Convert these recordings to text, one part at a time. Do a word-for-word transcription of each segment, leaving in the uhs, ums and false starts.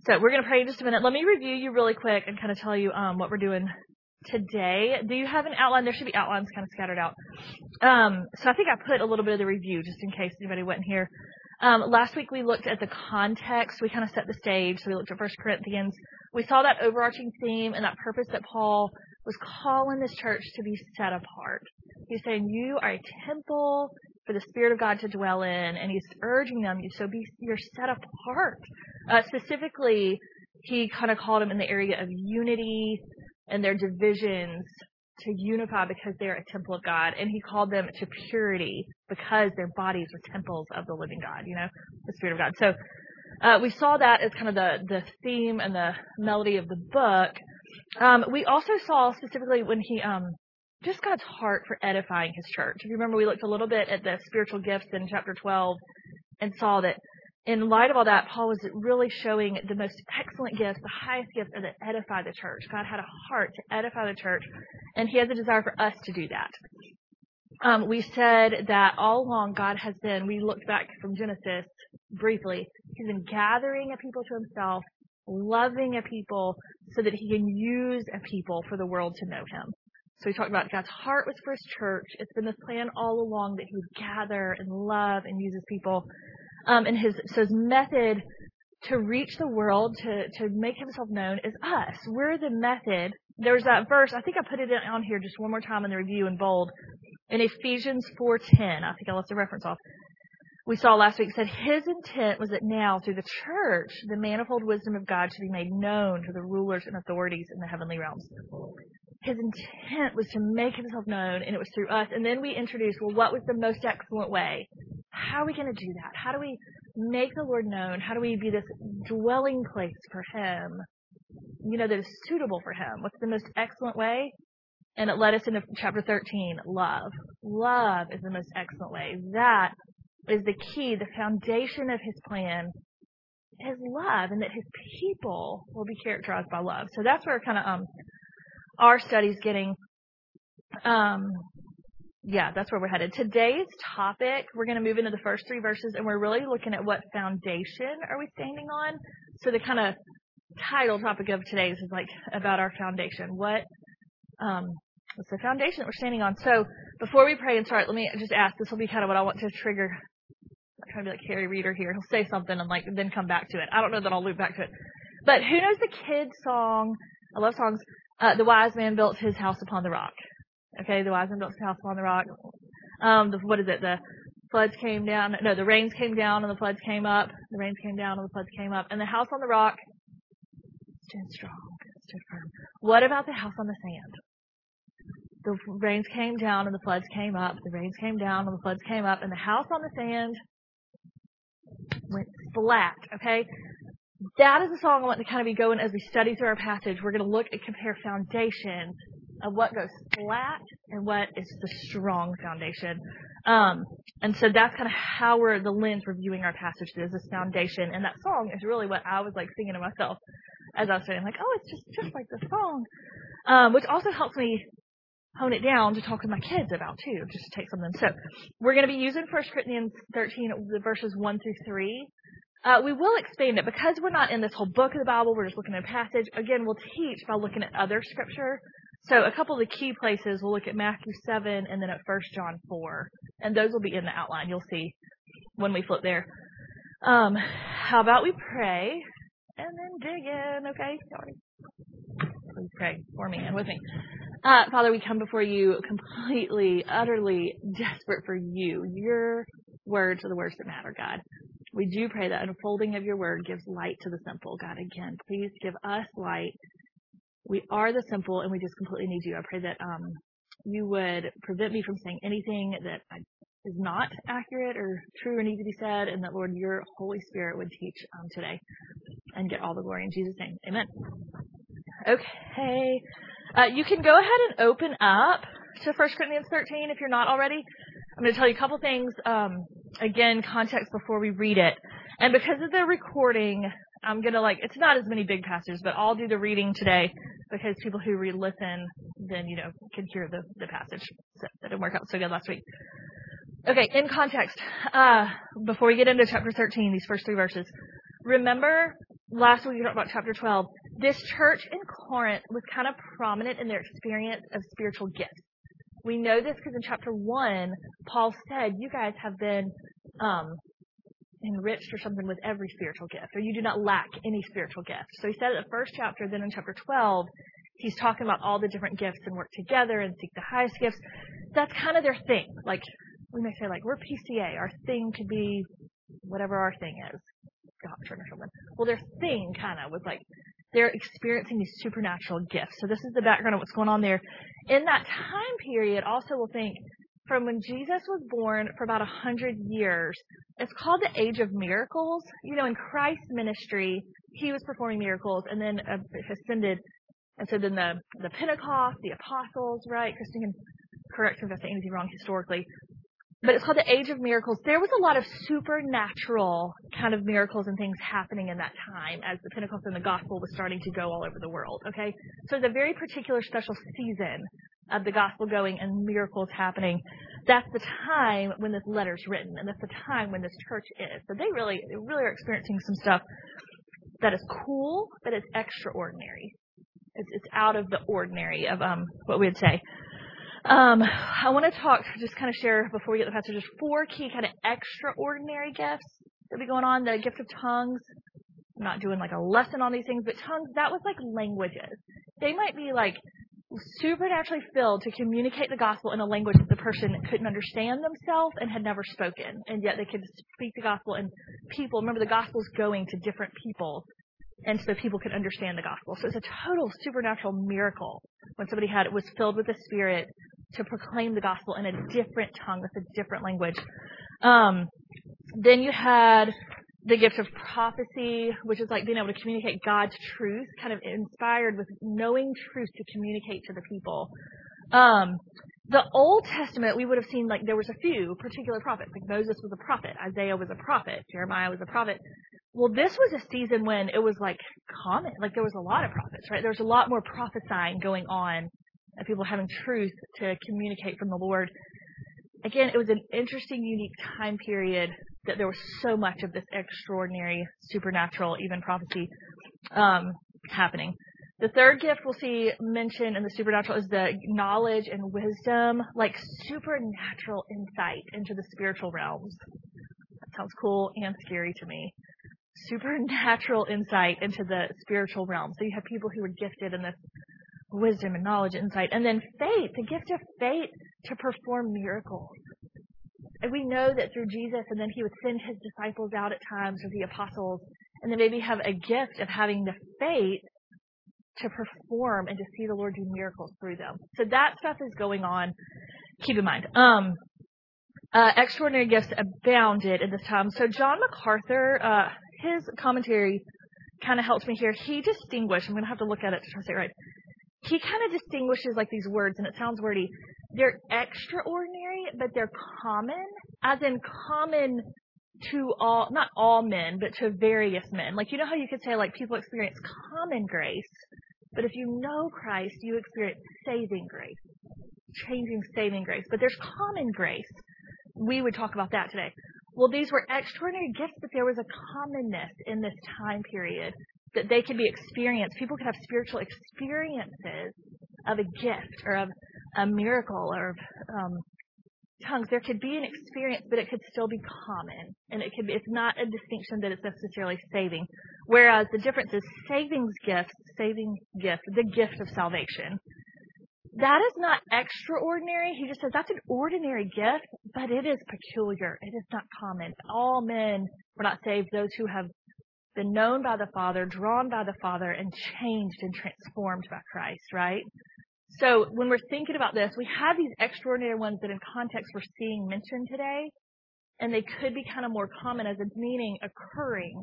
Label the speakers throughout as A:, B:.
A: So we're going to pray in just a minute. Let me review you really quick and kind of tell you um, what we're doing today. Do you have an outline? There should be outlines kind of scattered out. Um, so I think I put a little bit of the review just in case anybody wasn't here. Um, last week we looked at the context. We kind of set the stage. So we looked at First Corinthians. We saw that overarching theme and that purpose that Paul was calling this church to be set apart. He's saying you are a temple for the Spirit of God to dwell in, and he's urging them, so be, you're set apart. Uh, specifically, he kind of called them in the area of unity and their divisions to unify because they're a temple of God. And he called them to purity because their bodies were temples of the living God, you know, the Spirit of God. So uh, we saw that as kind of the, the theme and the melody of the book. Um, we also saw specifically when he, um, just God's heart for edifying his church. If you remember, we looked a little bit at the spiritual gifts in chapter twelve and saw that in light of all that, Paul was really showing the most excellent gifts, the highest gifts are that edify the church. God had a heart to edify the church, and he has a desire for us to do that. Um, we said that all along God has been, we looked back from Genesis briefly, he's been gathering a people to himself, loving a people so that he can use a people for the world to know him. So we talked about God's heart was for his church. It's been this plan all along that he would gather and love and use his people. Um, and his, so his method to reach the world, to, to make himself known is us. We're the method. There's that verse, I think I put it on here just one more time in the review in bold. In Ephesians four ten, I think I left the reference off. We saw last week, said his intent was that now through the church, the manifold wisdom of God should be made known to the rulers and authorities in the heavenly realms. His intent was to make himself known, and it was through us. And then we introduced, well, what was the most excellent way? How are we going to do that? How do we make the Lord known? How do we be this dwelling place for him, you know, that is suitable for him? What's the most excellent way? And it led us into chapter thirteen, love. Love is the most excellent way. That is the key, the foundation of his plan is love, and that his people will be characterized by love. So that's where kind of um our study's getting, um, yeah, that's where we're headed. Today's topic, we're going to move into the first three verses, and we're really looking at what foundation are we standing on. So the kind of title topic of today's is like about our foundation. What, um, what's the foundation that we're standing on? So before we pray and start, let me just ask, this will be kind of what I want to trigger. I'm trying to be like Harry Reeder here. He'll say something and like then come back to it. I don't know that I'll loop back to it. But who knows the kids song? I love songs. Uh, the wise man built his house upon the rock. Okay, the wise man built his house upon the rock. Um, the, what is it? The floods came down. No, the rains came down and the floods came up. The rains came down and the floods came up. And the house on the rock stood strong, stood firm. What about the house on the sand? The rains came down and the floods came up. The rains came down and the floods came up. And the house on the sand went splat. Okay. That is a song I want to kind of be going as we study through our passage. We're going to look and compare foundations of what goes flat and what is the strong foundation. Um, and so that's kind of how we're, the lens we're viewing our passage through, is this foundation. And that song is really what I was like singing to myself as I was saying, like, oh, it's just, just like the song. Um, which also helps me hone it down to talk with my kids about too, just to take something. So we're going to be using First Corinthians thirteen, the verses one through three. Uh, we will expand it because we're not in this whole book of the Bible. We're just looking at a passage. Again, we'll teach by looking at other scripture. So a couple of the key places, we'll look at Matthew seven and then at First John four. And those will be in the outline. You'll see when we flip there. Um, how about we pray and then dig in, okay? Please pray for me and with me. Uh, Father, we come before you completely, utterly desperate for you. Your words are the words that matter, God. We do pray that unfolding of your word gives light to the simple. God, again, please give us light. We are the simple, and we just completely need you. I pray that um, you would prevent me from saying anything that is not accurate or true or needs to be said, and that, Lord, your Holy Spirit would teach um, today and get all the glory in Jesus' name. Amen. Okay. Uh, you can go ahead and open up to First Corinthians thirteen if you're not already. I'm going to tell you a couple things, um, again, context before we read it. And because of the recording, I'm going to like, it's not as many big passages, but I'll do the reading today because people who re-listen then, you know, can hear the, the passage. So that didn't work out so good last week. Okay, in context, uh, before we get into chapter thirteen, these first three verses, remember last week we talked about chapter twelve. This church in Corinth was kind of prominent in their experience of spiritual gifts. We know this because in chapter one, Paul said, you guys have been um, enriched or something with every spiritual gift, or you do not lack any spiritual gift. So he said it in the first chapter. Then in chapter twelve, he's talking about all the different gifts and work together and seek the highest gifts. That's kind of their thing. Like, we may say, like, we're P C A. Our thing could be whatever our thing is, doctrine or something. Well, their thing kind of was like, they're experiencing these supernatural gifts. So this is the background of what's going on there. In that time period, also we'll think, from when Jesus was born for about a hundred years, it's called the Age of Miracles. You know, in Christ's ministry, he was performing miracles and then uh, ascended. And so then the, the Pentecost, the apostles, right? Kristen can correct me if I say anything wrong historically. But it's called the Age of Miracles. There was a lot of supernatural kind of miracles and things happening in that time as the Pentecost and the gospel was starting to go all over the world, okay? So it's a very particular special season of the gospel going and miracles happening. That's the time when this letter's written, and that's the time when this church is. So they really, they really are experiencing some stuff that is cool, but it's extraordinary. It's, it's out of the ordinary of um what we would say. Um, I want to talk, just kind of share before we get to the passage, just four key kind of extraordinary gifts that be going on. The gift of tongues. I'm not doing like a lesson on these things, but tongues, that was like languages. They might be like supernaturally filled to communicate the gospel in a language that the person couldn't understand themselves and had never spoken, and yet they could speak the gospel, and people, remember the gospel's going to different people, and so people could understand the gospel. So it's a total supernatural miracle when somebody had was filled with the Spirit to proclaim the gospel in a different tongue, with a different language. Um, then you had the gift of prophecy, which is like being able to communicate God's truth, kind of inspired with knowing truth to communicate to the people. Um, the Old Testament, we would have seen like there was a few particular prophets. Like Moses was a prophet, Isaiah was a prophet, Jeremiah was a prophet. Well, this was a season when it was like common, like there was a lot of prophets, right? There was a lot more prophesying going on, and people having truth to communicate from the Lord. Again, it was an interesting, unique time period that there was so much of this extraordinary, supernatural, even prophecy um, happening. The third gift we'll see mentioned in the supernatural is the knowledge and wisdom, like supernatural insight into the spiritual realms. That sounds cool and scary to me. Supernatural insight into the spiritual realm. So you have people who were gifted in this wisdom and knowledge and insight. And then faith, the gift of faith to perform miracles. And we know that through Jesus, and then he would send his disciples out at times, or the apostles, and then maybe have a gift of having the faith to perform and to see the Lord do miracles through them. So that stuff is going on. Keep in mind. Um, uh, extraordinary gifts abounded in this time. So John MacArthur, uh, his commentary kind of helps me here. He distinguished, I'm going to have to look at it to try to say it right. He kind of distinguishes like these words, and it sounds wordy. They're extraordinary, but they're common, as in common to all, not all men, but to various men. Like, you know how you could say, like, people experience common grace, but if you know Christ, you experience saving grace, changing saving grace. But there's common grace. We would talk about that today. Well, these were extraordinary gifts, but there was a commonness in this time period that they could be experienced. People could have spiritual experiences of a gift or of a miracle or of um, tongues. There could be an experience, but it could still be common. And it could be, it's not a distinction that it's necessarily saving. Whereas the difference is savings gifts, saving gift, the gift of salvation. That is not extraordinary. He just says that's an ordinary gift, but it is peculiar. It is not common. All men were not saved. Those who have been known by the Father, drawn by the Father, and changed and transformed by Christ, right? So when we're thinking about this, we have these extraordinary ones that in context we're seeing mentioned today, and they could be kind of more common as a meaning occurring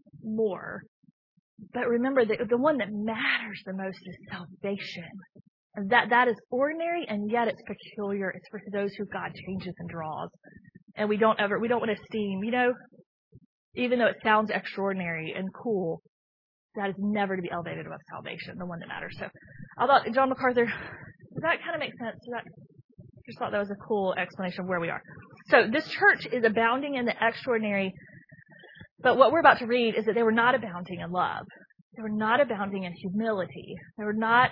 A: more. But remember, the, the one that matters the most is salvation. And that, that is ordinary, and yet it's peculiar. It's for those who God changes and draws. And we don't ever, we don't want to esteem, you know, even though it sounds extraordinary and cool, that is never to be elevated above salvation, the one that matters. So I thought, John MacArthur, does that kind of make sense? Does that, just thought that was a cool explanation of where we are. So this church is abounding in the extraordinary. But what we're about to read is that they were not abounding in love. They were not abounding in humility. They were not,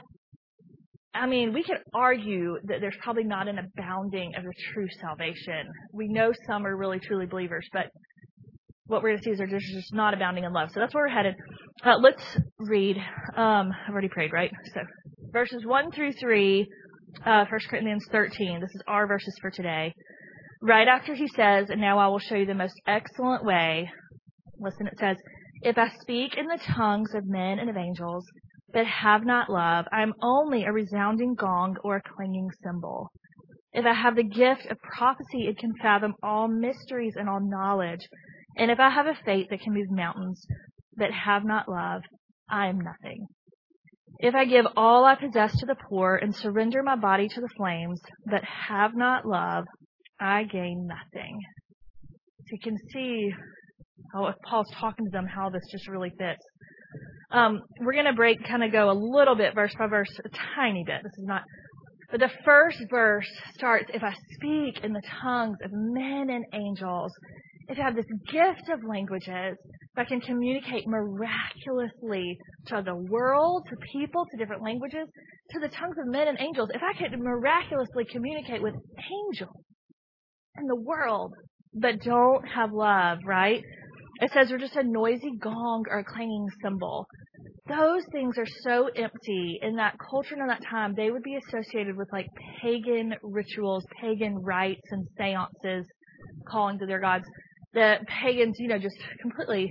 A: I mean, we could argue that there's probably not an abounding of the true salvation. We know some are really, truly believers, but what we're going to see is they're just, just not abounding in love. So that's where we're headed. Uh, let's read. Um, I've already prayed, right? So verses one through three, uh, First Corinthians thirteen. This is our verses for today. Right after he says, and now I will show you the most excellent way. Listen, it says, if I speak in the tongues of men and of angels, but have not love, I am only a resounding gong or a clanging cymbal. If I have the gift of prophecy, it can fathom all mysteries and all knowledge. And if I have a faith that can move mountains, but have not love, I am nothing. If I give all I possess to the poor and surrender my body to the flames, but have not love, I gain nothing. So you can see how if Paul's talking to them, how this just really fits. Um, we're going to break, kind of go a little bit verse by verse, a tiny bit. This is not, but the first verse starts, if I speak in the tongues of men and angels, if I have this gift of languages, if I can communicate miraculously to the world, to people, to different languages, to the tongues of men and angels, if I can miraculously communicate with angels in the world, but don't have love, right? It says we're just a noisy gong or a clanging cymbal. Those things are so empty in that culture and in that time. They would be associated with like pagan rituals, pagan rites and seances, calling to their gods. The pagans, you know, just completely,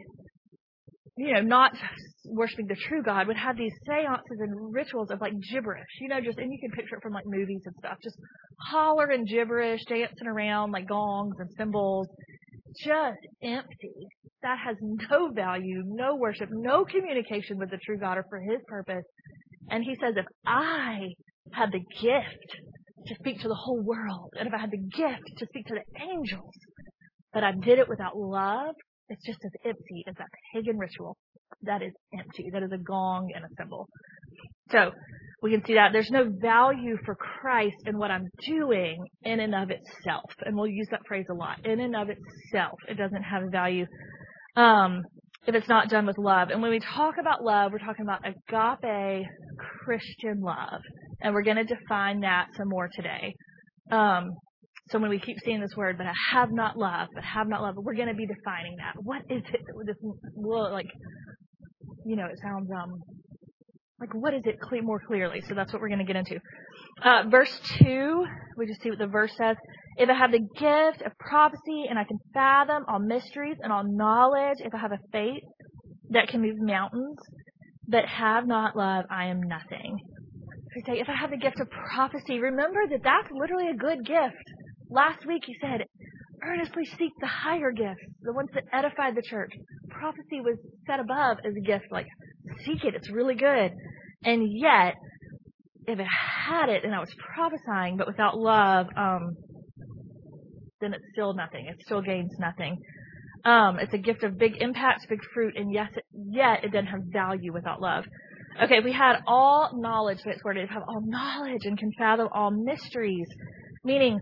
A: you know, not worshiping the true God, would have these seances and rituals of like gibberish, you know, just, and you can picture it from like movies and stuff, just hollering gibberish, dancing around like gongs and cymbals, just empty. That has no value, no worship, no communication with the true God or for his purpose. And he says, if I had the gift to speak to the whole world, and if I had the gift to speak to the angels, but I did it without love, it's just as empty as that pagan ritual. That is empty. That is a gong and a cymbal. So we can see that there's no value for Christ in what I'm doing in and of itself. And we'll use that phrase a lot. In and of itself, it doesn't have value um, if it's not done with love. And when we talk about love, we're talking about agape Christian love. And we're going to define that some more today. Um, So when we keep seeing this word, but I have not love, but have not love, we're going to be defining that. What is it? This, well, like, you know, it sounds um like what is it cle- more clearly? So that's what we're going to get into. Uh, verse two, we just see what the verse says. If I have the gift of prophecy and I can fathom all mysteries and all knowledge, if I have a faith that can move mountains, but have not love, I am nothing. So say, if I have the gift of prophecy, remember that that's literally a good gift. Last week he said, earnestly seek the higher gifts, the ones that edify the church. Prophecy was set above as a gift, like seek it, it's really good. And yet, if it had it and I was prophesying but without love, um, then it's still nothing. It still gains nothing. Um, it's a gift of big impact, big fruit, and yes, it, yet it doesn't have value without love. Okay, if we had all knowledge, so it's worded, if we have all knowledge and can fathom all mysteries, meaning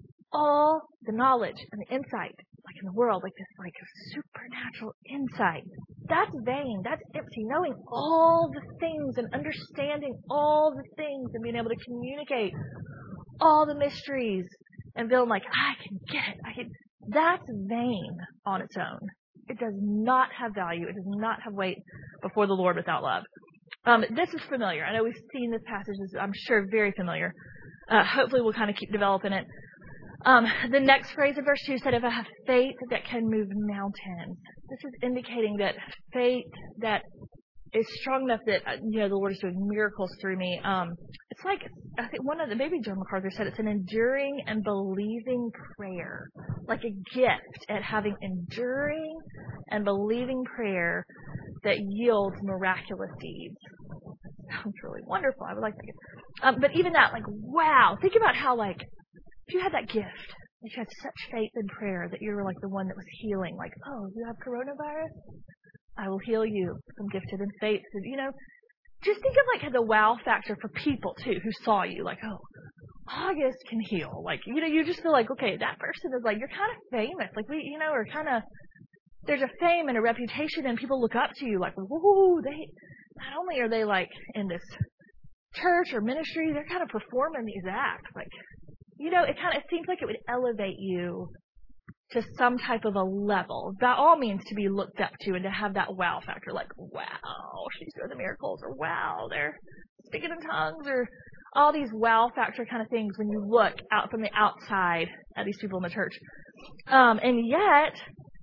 A: all the knowledge and the insight, like in the world, like this like supernatural insight. That's vain. That's empty. Knowing all the things and understanding all the things and being able to communicate all the mysteries and feeling like I can get it. I can. That's vain on its own. It does not have value. It does not have weight before the Lord without love. Um, this is familiar. I know we've seen this passage. This is, I'm sure, very familiar. Uh, hopefully we'll kind of keep developing it. Um, the next phrase in verse two said, if I have faith that can move mountains. This is indicating that faith that is strong enough that, you know, the Lord is doing miracles through me. Um, it's like, I think one of the, maybe John MacArthur said it's an enduring and believing prayer. Like a gift at having enduring and believing prayer that yields miraculous deeds. Sounds really wonderful. I would like that. Um, but even that, like, wow. Think about how, like, if you had that gift, if you had such faith in prayer that you were like the one that was healing, like, oh, you have coronavirus? I will heal you. I'm gifted in faith. You know, just think of like the wow factor for people too who saw you, like, oh, August can heal. Like, you know, you just feel like, okay, that person is like, you're kind of famous. Like, we, you know, are kind of, there's a fame and a reputation, and people look up to you like, whoa, they, not only are they like in this church or ministry, they're kind of performing these acts. Like, you know, it kind of, it seems like it would elevate you to some type of a level. By all means, to be looked up to and to have that wow factor, like, wow, she's doing the miracles, or wow, they're speaking in tongues, or all these wow factor kind of things when you look out from the outside at these people in the church. Um, and yet,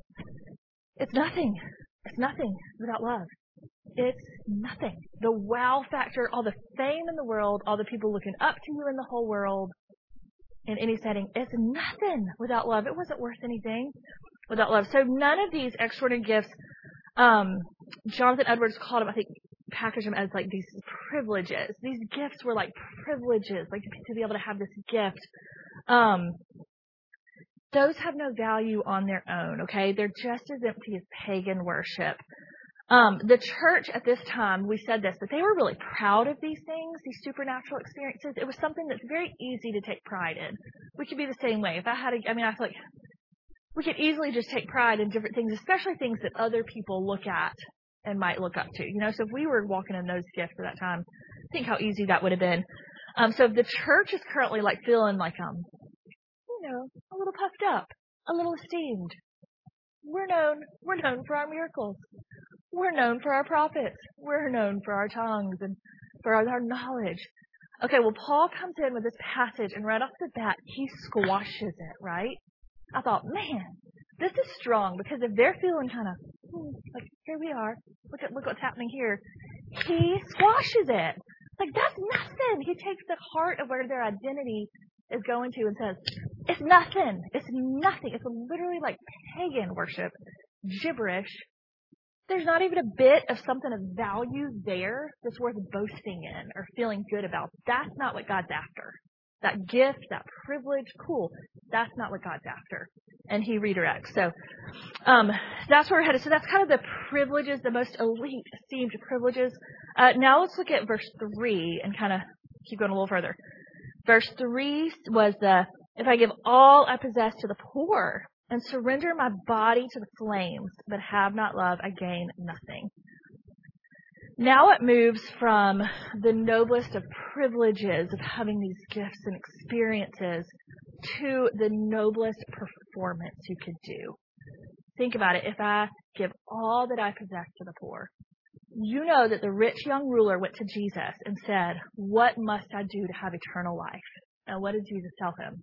A: it's nothing. It's nothing without love. It's nothing. The wow factor, all the fame in the world, all the people looking up to you in the whole world, in any setting, it's nothing without love. It wasn't worth anything without love. So none of these extraordinary gifts, um, Jonathan Edwards called them, I think, packaged them as like these privileges. These gifts were like privileges, like to, to be able to have this gift. Um, those have no value on their own, okay? They're just as empty as pagan worship. Um, the church at this time, we said this, that they were really proud of these things, these supernatural experiences. It was something that's very easy to take pride in. We could be the same way. If I had a, I mean, I feel like we could easily just take pride in different things, especially things that other people look at and might look up to. You know, so if we were walking in those gifts at that time, think how easy that would have been. Um, so if the church is currently like feeling like, um, you know, a little puffed up, a little esteemed, we're known, we're known for our miracles. We're known for our prophets. We're known for our tongues and for our, our knowledge. Okay, well, Paul comes in with this passage, and right off the bat, he squashes it, right? I thought, man, this is strong, because if they're feeling kind of, hmm, like, here we are, look at look what's happening here, he squashes it. Like, that's nothing. He takes the heart of where their identity is going to and says, it's nothing. It's nothing. It's literally like pagan worship, gibberish. There's not even a bit of something of value there that's worth boasting in or feeling good about. That's not what God's after. That gift, that privilege, cool. That's not what God's after. And he redirects. So um, that's where we're headed. So that's kind of the privileges, the most elite, esteemed privileges. Uh, now let's look at verse three and kind of keep going a little further. Verse three was the, if I give all I possess to the poor and surrender my body to the flames, but have not love, I gain nothing. Now it moves from the noblest of privileges of having these gifts and experiences to the noblest performance you could do. Think about it. If I give all that I possess to the poor, you know that the rich young ruler went to Jesus and said, what must I do to have eternal life? And what did Jesus tell him?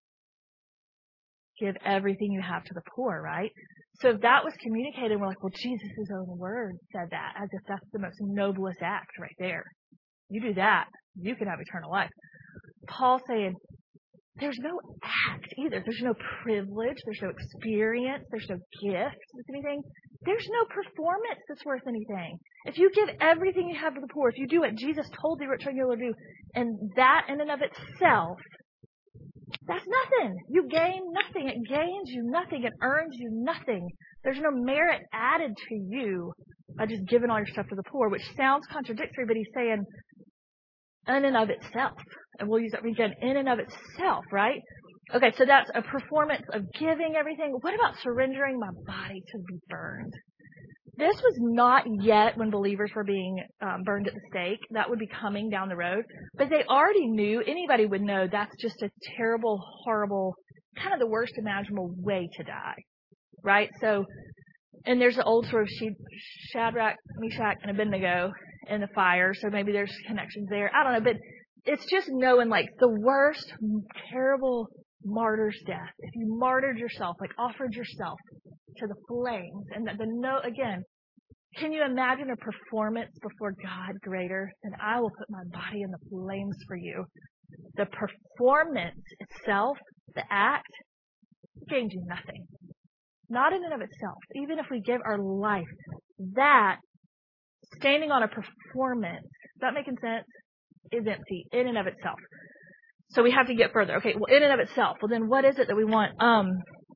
A: Give everything you have to the poor, right? So if that was communicated, we're like, well, Jesus' own word said that, as if that's the most noblest act right there. You do that, you can have eternal life. Paul's saying, there's no act either. There's no privilege. There's no experience. There's no gift that's anything. There's no performance that's worth anything. If you give everything you have to the poor, if you do what Jesus told the rich young ruler to do, and that in and of itself, that's nothing. You gain nothing. It gains you nothing. It earns you nothing. There's no merit added to you by just giving all your stuff to the poor, which sounds contradictory, but he's saying in and of itself. And we'll use that again, in and of itself, right? Okay, so that's a performance of giving everything. What about surrendering my body to be burned? This was not yet when believers were being um, burned at the stake. That would be coming down the road. But they already knew, anybody would know, that's just a terrible, horrible, kind of the worst imaginable way to die, right? So, and there's the old sort of Shadrach, Meshach, and Abednego in the fire. So maybe there's connections there. I don't know, but it's just knowing like the worst, terrible martyr's death. If you martyred yourself, like offered yourself to the flames, and that the no again, can you imagine a performance before God greater than I will put my body in the flames for you? The performance itself, the act, gains you nothing. Not in and of itself. Even if we give our life, that standing on a performance, is that making sense? Is empty in and of itself. So we have to get further. Okay, well, in and of itself. Well, then what is it that we want? Um.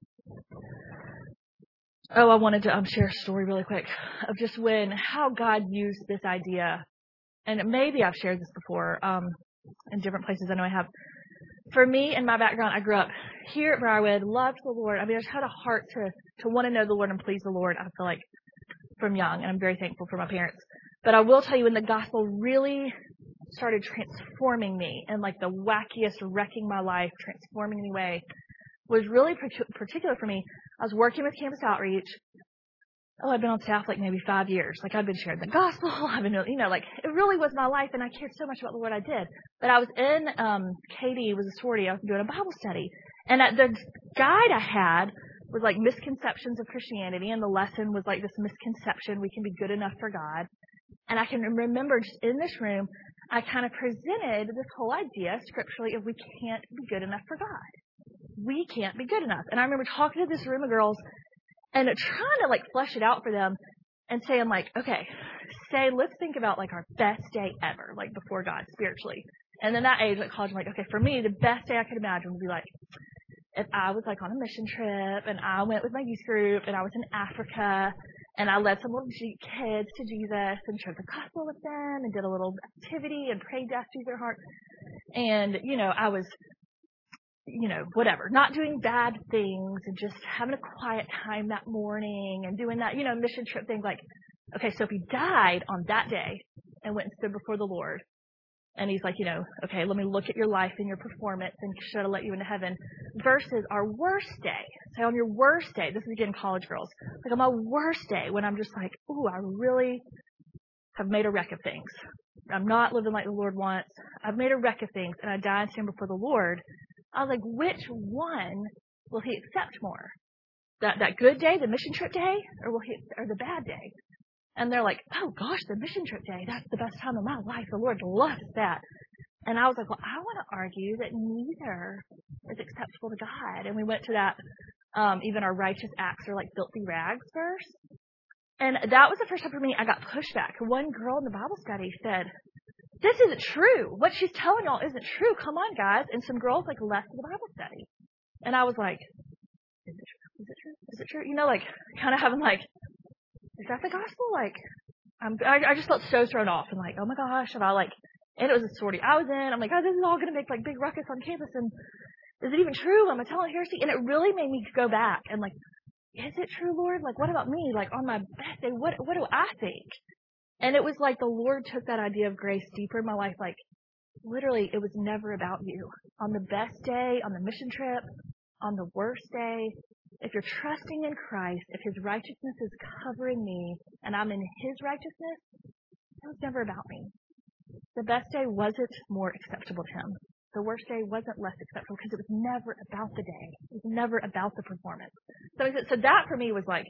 A: Oh, I wanted to um, share a story really quick of just when, how God used this idea. And maybe I've shared this before um, in different places. I know I have. For me and my background, I grew up here at Briarwood, loved the Lord. I mean, I just had a heart to to want to know the Lord and please the Lord, I feel like, from young, and I'm very thankful for my parents. But I will tell you, when the gospel really started transforming me in like the wackiest, wrecking my life, transforming me way, was really particular for me. I was working with Campus Outreach. Oh, I'd been on staff like maybe five years. Like I'd been sharing the gospel. I've been, you know, like it really was my life, and I cared so much about the Lord I did. But I was in, um, Katie was a sorority. I was doing a Bible study, and at the guide I had was like misconceptions of Christianity, and the lesson was like this misconception: we can be good enough for God. And I can remember just in this room, I kind of presented this whole idea scripturally of we can't be good enough for God. We can't be good enough. And I remember talking to this room of girls and trying to like flesh it out for them and saying like, okay, say, let's think about like our best day ever, like before God spiritually. And then that age, like college, I'm like, okay, for me, the best day I could imagine would be like, if I was like on a mission trip and I went with my youth group and I was in Africa and I led some little kids to Jesus and shared the gospel with them and did a little activity and prayed death to their heart. And, you know, I was, you know, whatever, not doing bad things and just having a quiet time that morning and doing that, you know, mission trip thing. Like, okay, so if he died on that day and went and stood before the Lord, and he's like, you know, okay, let me look at your life and your performance and should I let you into heaven, versus our worst day. Say on your worst day, this is again college girls, like on my worst day when I'm just like, ooh, I really have made a wreck of things. I'm not living like the Lord wants. I've made a wreck of things, and I die and stand before the Lord. I was like, which one will he accept more? That that good day, the mission trip day, or will he, or the bad day? And they're like, oh gosh, the mission trip day, that's the best time of my life. The Lord loves that. And I was like, well, I want to argue that neither is acceptable to God. And we went to that, um, even our righteous acts are like filthy rags verse. And that was the first time for me I got pushback. One girl in the Bible study said, this isn't true. What she's telling y'all isn't true. Come on, guys. And some girls like left the Bible study. And I was like, is it true? Is it true? Is it true? You know, like kind of having like, is that the gospel? Like, I'm, I, I just felt so thrown off and like, oh my gosh. And I like, and it was a sorority I was in. I'm like, oh, this is all going to make like big ruckus on campus. And is it even true? Am I telling heresy? And it really made me go back and like, is it true, Lord? Like, what about me? Like on my best day, what, what do I think? And it was like the Lord took that idea of grace deeper in my life. Like, literally, it was never about you. On the best day, on the mission trip, on the worst day, if you're trusting in Christ, if his righteousness is covering me and I'm in his righteousness, it was never about me. The best day wasn't more acceptable to him. The worst day wasn't less acceptable because it was never about the day. It was never about the performance. So, so that for me was like,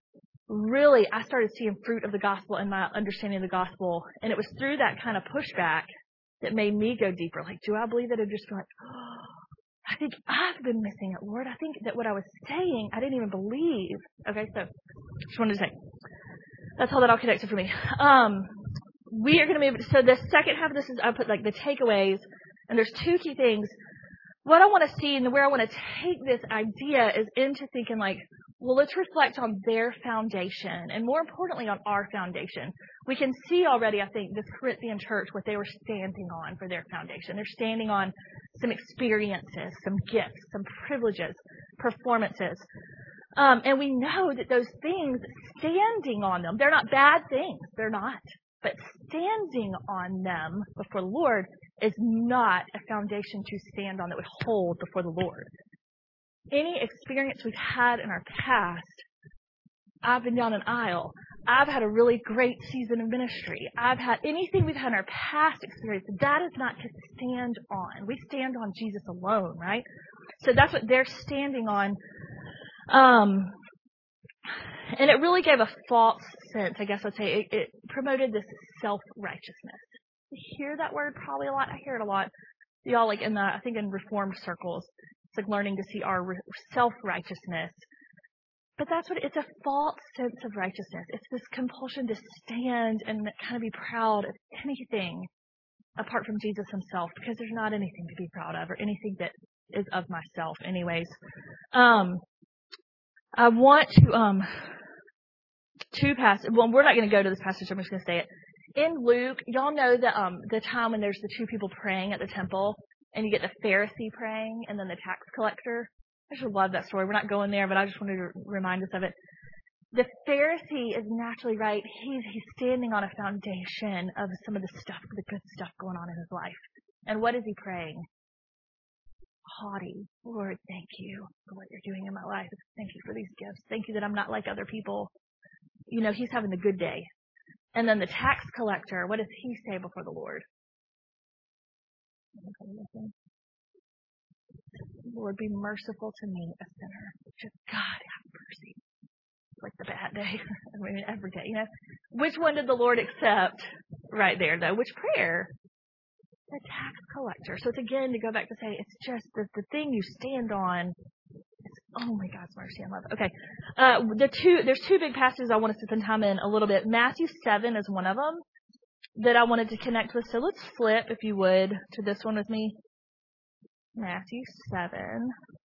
A: really, I started seeing fruit of the gospel and my understanding of the gospel. And it was through that kind of pushback that made me go deeper. Like, do I believe it? Or just be like, oh, I think I've been missing it, Lord. I think that what I was saying, I didn't even believe. Okay, so just wanted to say, that's all that all connected for me. Um, we are going to move. So the second half of this is I put like the takeaways, and there's two key things. What I want to see and where I want to take this idea is into thinking like, well, let's reflect on their foundation and more importantly on our foundation. We can see already, I think, this Corinthian church, what they were standing on for their foundation. They're standing on some experiences, some gifts, some privileges, performances. Um, and we know that those things, standing on them, they're not bad things. They're not. But standing on them before the Lord is not a foundation to stand on that would hold before the Lord. Any experience we've had in our past, I've been down an aisle. I've had a really great season of ministry. I've had anything we've had in our past experience. That is not to stand on. We stand on Jesus alone, right? So that's what they're standing on. Um, and it really gave a false sense, I guess I'd say. It, it promoted this self-righteousness. You hear that word probably a lot. I hear it a lot. Y'all, like in the, I think in Reformed circles, it's like learning to see our self-righteousness. But that's what, it's a false sense of righteousness. It's this compulsion to stand and kind of be proud of anything apart from Jesus himself, because there's not anything to be proud of or anything that is of myself anyways. Um, I want to, um, two passages, well, we're not going to go to this passage, I'm just going to say it. In Luke, y'all know that, um, the time when there's the two people praying at the temple, and you get the Pharisee praying and then the tax collector. I just love that story. We're not going there, but I just wanted to remind us of it. The Pharisee is naturally right. He's he's standing on a foundation of some of the stuff, the good stuff going on in his life. And what is he praying? Haughty, Lord, thank you for what you're doing in my life. Thank you for these gifts. Thank you that I'm not like other people. You know, he's having a good day. And then the tax collector, what does he say before the Lord? Lord, be merciful to me, a sinner. Just God, have mercy. Like the bad day. I mean, every day, you know. Which one did the Lord accept right there, though? Which prayer? The tax collector. So it's again to go back to say it's just the, the thing you stand on. It's only God's mercy and love. Okay. Uh, the two, there's two big passages I want us to spend time in a little bit. Matthew seven is one of them that I wanted to connect with. So let's flip, if you would, to this one with me. Matthew seven.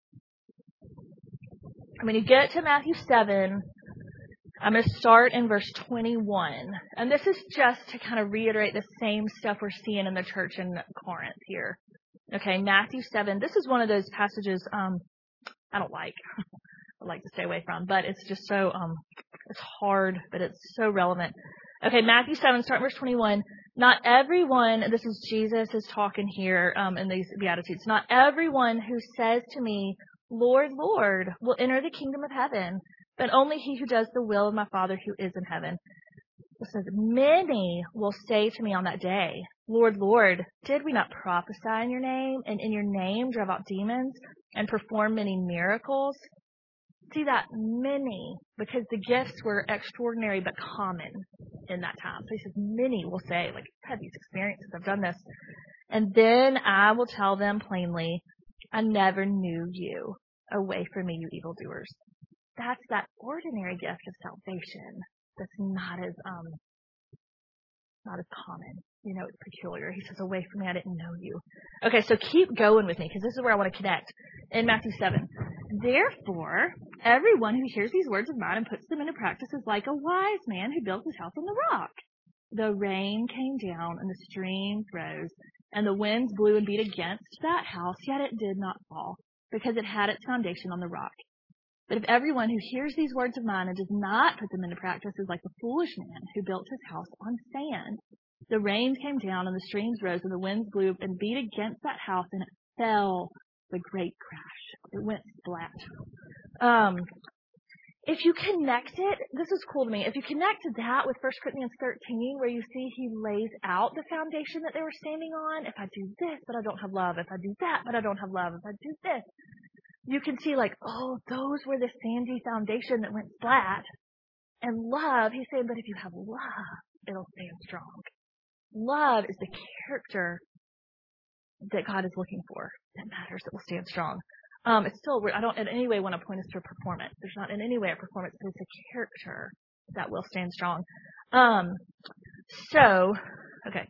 A: When you get to Matthew seven, I'm going to start in verse twenty-one. And this is just to kind of reiterate the same stuff we're seeing in the church in Corinth here. Okay, Matthew seven. This is one of those passages um, I don't like. I like to stay away from. But it's just so, um, it's hard, but it's so relevant. Okay, Matthew seven, start verse twenty-one. Not everyone, this is Jesus is talking here um, in these Beatitudes. Not everyone who says to me, Lord, Lord, will enter the kingdom of heaven, but only he who does the will of my Father who is in heaven. It says, many will say to me on that day, Lord, Lord, did we not prophesy in your name, and in your name drive out demons and perform many miracles? See that many, because the gifts were extraordinary but common in that time. So he says, many will say, like, I've had these experiences, I've done this. And then I will tell them plainly, I never knew you. Away from me, you evildoers. That's that ordinary gift of salvation that's not as um not as common. You know, it's peculiar. He says, away from me, I didn't know you. Okay, so keep going with me, because this is where I want to connect. In Matthew seven. Therefore, everyone who hears these words of mine and puts them into practice is like a wise man who built his house on the rock. The rain came down, and the streams rose, and the winds blew and beat against that house, yet it did not fall, because it had its foundation on the rock. But if everyone who hears these words of mine and does not put them into practice is like the foolish man who built his house on sand. The rains came down, and the streams rose, and the winds blew and beat against that house, and it fell, the great crash. It went splat. Um, if you connect it, this is cool to me. If you connect that with First Corinthians thirteen, where you see he lays out the foundation that they were standing on. If I do this, but I don't have love. If I do that, but I don't have love. If I do this. You can see like, oh, those were the sandy foundation that went splat. And love, he's saying, but if you have love, it'll stand strong. Love is the character that God is looking for that matters, that will stand strong. Um, it's still, I don't in any way want to point us to a performance. There's not in any way a performance, but it's a character that will stand strong. Um, so, okay.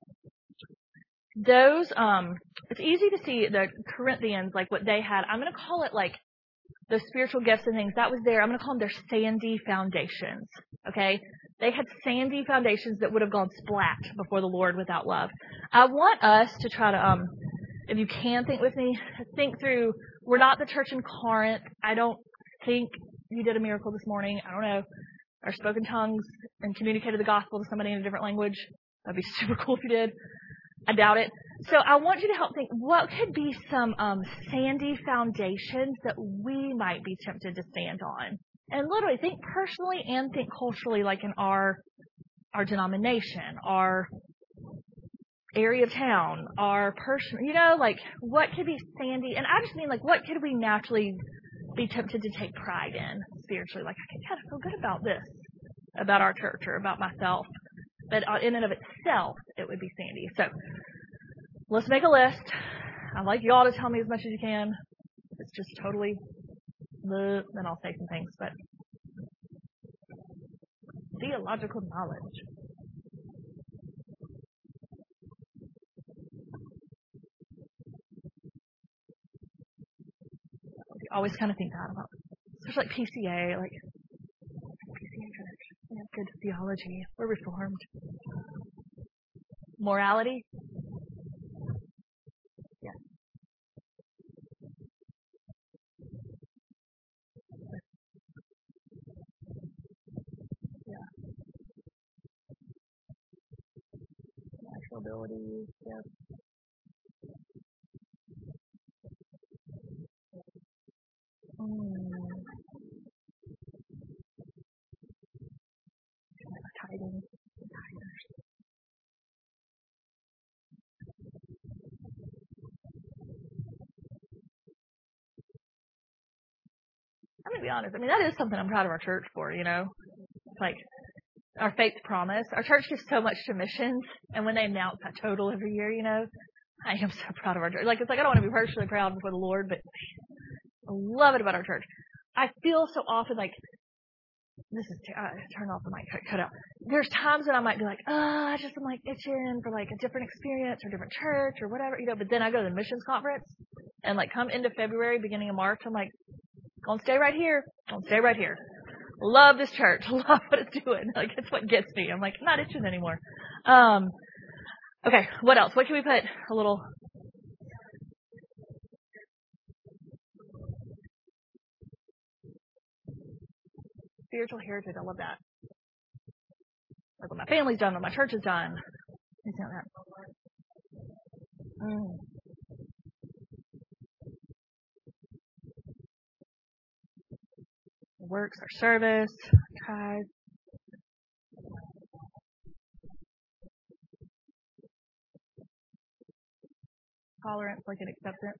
A: Those, um, it's easy to see the Corinthians, like what they had. I'm going to call it like the spiritual gifts and things that was there. I'm going to call them their sandy foundations. Okay. They had sandy foundations that would have gone splat before the Lord without love. I want us to try to, um, if you can think with me, think through, we're not the church in Corinth. I don't think you did a miracle this morning. I don't know. Or spoken tongues and communicated the gospel to somebody in a different language. That'd be super cool if you did. I doubt it. So I want you to help think, what could be some um, sandy foundations that we might be tempted to stand on? And literally think personally and think culturally, like in our our denomination, our area of town, our person, you know, like what could be sandy? And I just mean like what could we naturally be tempted to take pride in spiritually? Like I can kind of feel good about this, about our church or about myself. But in and of itself, it would be sandy. So let's make a list. I'd like you all to tell me as much as you can. If it's just totally, bleh, then I'll say some things. But theological knowledge. You always kind of think that about, especially like P C A, like P C A church. We have good theology. We're reformed. Morality? Yes. Availability. Yes. Mm. Tithing. I'm going to be honest. I mean, that is something I'm proud of our church for, you know. It's like our faith promise. Our church gives so much to missions, and when they announce that total every year, you know, I am so proud of our church. Like, it's like I don't want to be personally proud before the Lord, but I love it about our church. I feel so often like, this is, uh, turn off the mic, cut, cut out. There's times when I might be like, oh, I just am like itching for like a different experience or different church or whatever, you know, but then I go to the missions conference and like come into February, beginning of March, I'm like, gonna stay right here. Gonna stay right here. Love this church. Love what it's doing. Like, it's what gets me. I'm like, not itching anymore. Um, okay, what else? What can we put? A little. Spiritual heritage. I love that. Like what my family's done, what my church has done. Things like that. Mm. Works, our service, tithes. Tolerance, like an acceptance.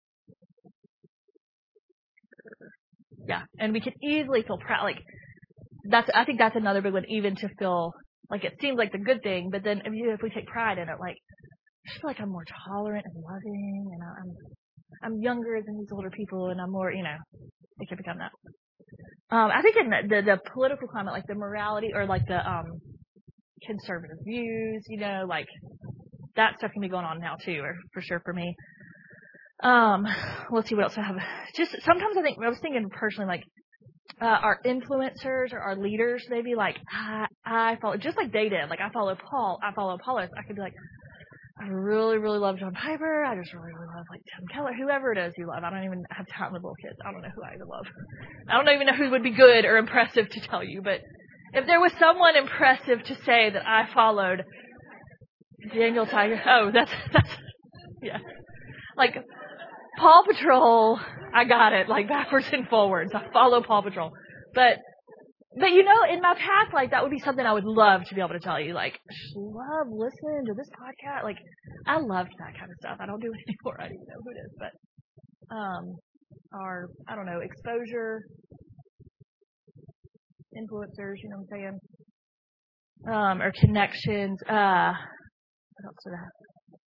A: Yeah, and we can easily feel proud. Like that's, I think that's another big one. Even to feel like it seems like the good thing, but then if, you, if we take pride in it, like I feel like I'm more tolerant and loving, and I'm I'm younger than these older people, and I'm more, you know, it can become that. Um, I think in the, the the political climate, like the morality or like the um conservative views, you know, like that stuff can be going on now too, or for sure for me. Um, let's see what else I have. Just sometimes I think I was thinking personally, like uh, our influencers or our leaders, maybe like I I follow just like they did. Like I follow Paul, I follow Apollos. I could be like, I really really love John Piper. I just really really love like Tim Keller, whoever it is you love. I don't even have time with little kids. I don't know who I even love. I don't even know who would be good or impressive to tell you. But if there was someone impressive to say that I followed, Daniel Tiger. Oh, that's that's yeah, like. Paw Patrol, I got it, like backwards and forwards. I follow Paw Patrol. But, but you know, in my past, like that would be something I would love to be able to tell you. Like, I just love listening to this podcast. Like, I loved that kind of stuff. I don't do it anymore. I don't even know who it is. But, um, our, I don't know, exposure, influencers, you know what I'm saying? Um, or connections. Uh, what else did I have?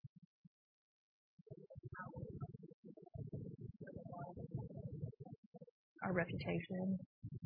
A: Our reputation.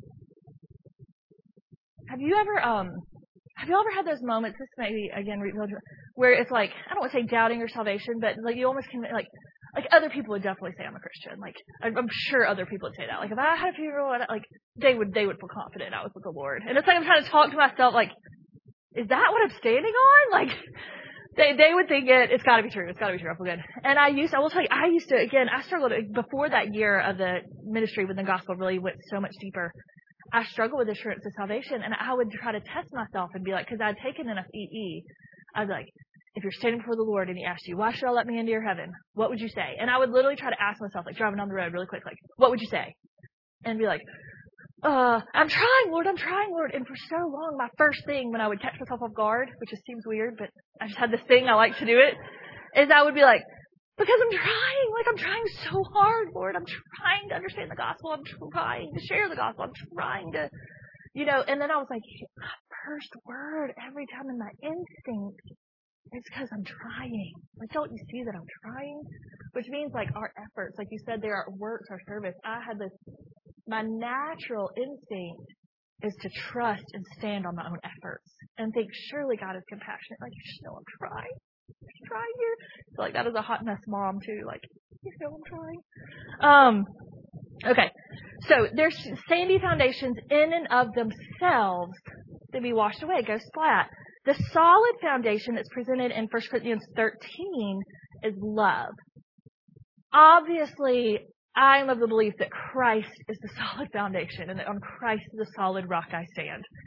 A: Have you ever um have you ever had those moments? This may be again where it's like I don't want to say doubting your salvation, but like you almost can like like other people would definitely say I'm a Christian. Like I'm sure other people would say that. Like if I had a funeral, like they would they would feel confident I was with the Lord. And it's like I'm trying to talk to myself like, is that what I'm standing on? Like. They they would think it, it's gotta be true. It's gotta be true. I feel good. And I used, I will tell you, I used to, again, I struggled, before that year of the ministry when the gospel really went so much deeper, I struggled with assurance of salvation, and I would try to test myself and be like, cause I'd taken enough E E, I'd be like, if you're standing before the Lord and he asked you, why should I let me into your heaven? What would you say? And I would literally try to ask myself, like driving down the road really quick, like, what would you say? And be like, Uh, I'm trying, Lord, I'm trying, Lord. And for so long, my first thing when I would catch myself off guard, which just seems weird, but I just had this thing, I like to do it, is I would be like, because I'm trying, like I'm trying so hard, Lord. I'm trying to understand the gospel. I'm trying to share the gospel. I'm trying to, you know, and then I was like, my first word every time in my instinct is because I'm trying. Like, don't you see that I'm trying? Which means like our efforts, like you said, there are works, our service. I had this My natural instinct is to trust and stand on my own efforts and think, surely God is compassionate. Like, you just know I'm trying. I'm trying here. So, like, that is a hot mess mom, too. Like, you know I'm trying. Um, okay. So, there's sandy foundations in and of themselves to be washed away. Go splat. The solid foundation that's presented in First Corinthians thirteen is love. Obviously, I am of the belief that Christ is the solid foundation and that on Christ is the solid rock I stand.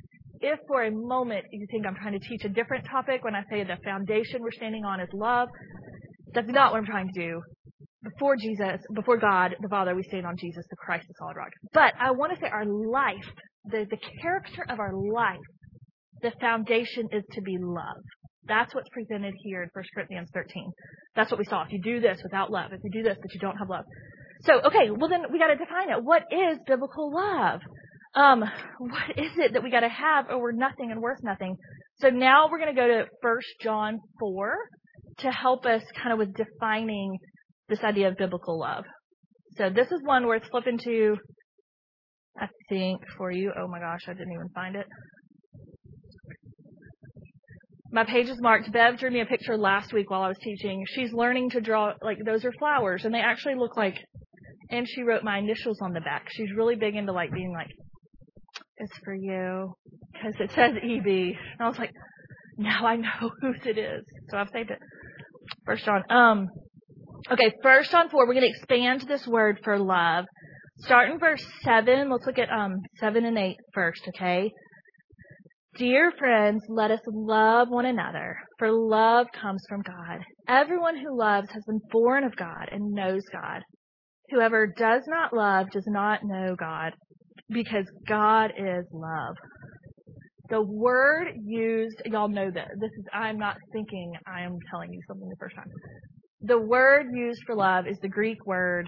A: if for a moment you think I'm trying to teach a different topic when I say the foundation we're standing on is love, that's not what I'm trying to do. Before Jesus, before God, the Father, we stand on Jesus, the Christ, the solid rock. But I want to say our life, the, the character of our life, the foundation is to be love. That's what's presented here in First Corinthians thirteen. That's what we saw. If you do this without love, if you do this but you don't have love. So, okay, well then we got to define it. What is biblical love? Um, what is it that we got to have or we're nothing and worth nothing? So now we're going to go to First John four to help us kind of with defining this idea of biblical love. So this is one where it's flipping to, I think, for you. Oh my gosh, I didn't even find it. My page is marked. Bev drew me a picture last week while I was teaching. She's learning to draw, like, those are flowers, and they actually look like, and she wrote my initials on the back. She's really big into, like, being like, it's for you, because it says E B. And I was like, now I know whose it is. So I've saved it. First John. Um, okay, First John four, we're going to expand this word for love. Start in verse seven. Let's look at um seven and eight first, okay? Dear friends, let us love one another, for love comes from God. Everyone who loves has been born of God and knows God. Whoever does not love does not know God, because God is love. The word used, y'all know that. This is, I'm not thinking I am telling you something the first time. The word used for love is the Greek word